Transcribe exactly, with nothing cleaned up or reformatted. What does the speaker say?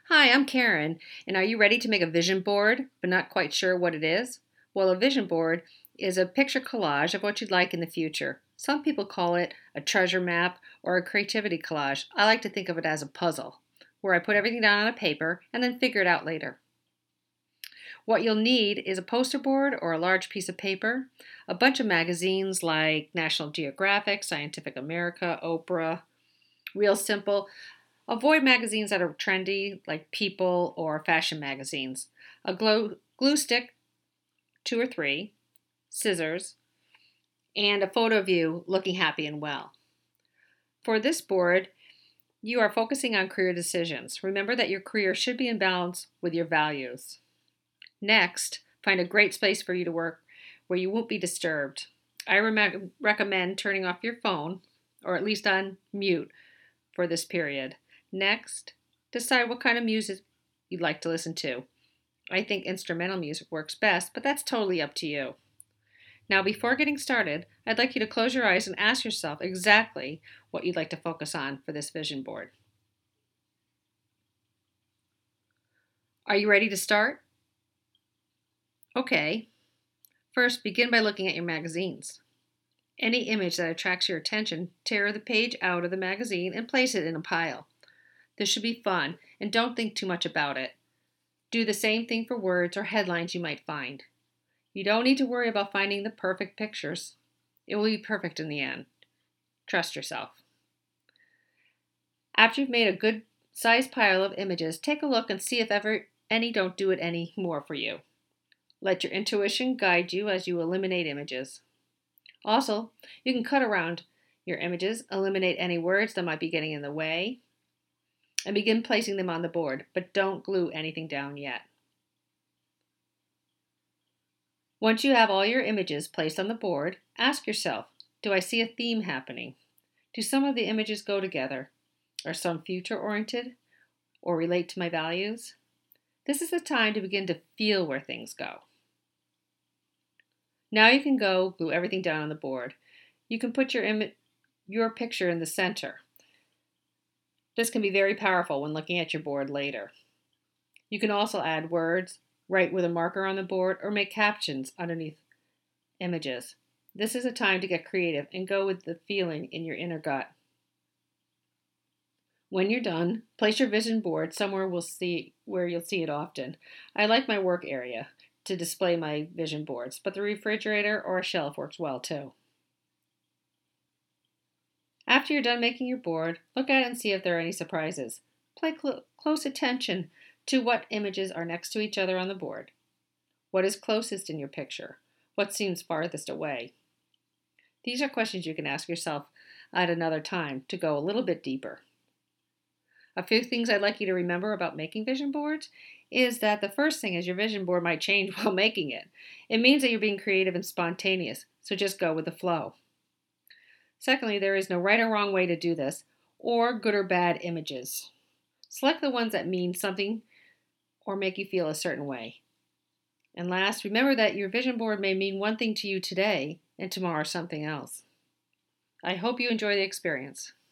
Hi, I'm Karen, and are you ready to make a vision board but not quite sure what it is? Well, a vision board is a picture collage of what you'd like in the future. Some people call it a treasure map or a creativity collage. I like to think of it as a puzzle, where I put everything down on a paper and then figure it out later. What you'll need is a poster board or a large piece of paper, a bunch of magazines like National Geographic, Scientific America, Oprah, Real Simple. Avoid magazines that are trendy, like People or fashion magazines. A glue, glue stick, two or three, scissors, and a photo of you looking happy and well. For this board, you are focusing on career decisions. Remember that your career should be in balance with your values. Next, find a great space for you to work where you won't be disturbed. I re- recommend turning off your phone, or at least on mute, for this period. Next, decide what kind of music you'd like to listen to. I think instrumental music works best, but that's totally up to you. Now, before getting started, I'd like you to close your eyes and ask yourself exactly what you'd like to focus on for this vision board. Are you ready to start? Okay. First, begin by looking at your magazines. Any image that attracts your attention, tear the page out of the magazine and place it in a pile. This should be fun, and don't think too much about it. Do the same thing for words or headlines you might find. You don't need to worry about finding the perfect pictures. It will be perfect in the end. Trust yourself. After you've made a good sized pile of images, take a look and see if ever any don't do it any more for you. Let your intuition guide you as you eliminate images. Also, you can cut around your images, eliminate any words that might be getting in the way, and begin placing them on the board, but don't glue anything down yet. Once you have all your images placed on the board, ask yourself, do I see a theme happening? Do some of the images go together? Are some future-oriented or relate to my values? This is the time to begin to feel where things go. Now you can go glue everything down on the board. You can put your, Im- your picture in the center. This can be very powerful when looking at your board later. You can also add words, write with a marker on the board, or make captions underneath images. This is a time to get creative and go with the feeling in your inner gut. When you're done, place your vision board somewhere we'll see, where you'll see it often. I like my work area to display my vision boards, but the refrigerator or a shelf works well too. After you're done making your board, look at it and see if there are any surprises. Pay cl- close attention to what images are next to each other on the board. What is closest in your picture? What seems farthest away? These are questions you can ask yourself at another time to go a little bit deeper. A few things I'd like you to remember about making vision boards is that the first thing is your vision board might change while making it. It means that you're being creative and spontaneous, so just go with the flow. Secondly, there is no right or wrong way to do this, or good or bad images. Select the ones that mean something or make you feel a certain way. And last, remember that your vision board may mean one thing to you today and tomorrow something else. I hope you enjoy the experience.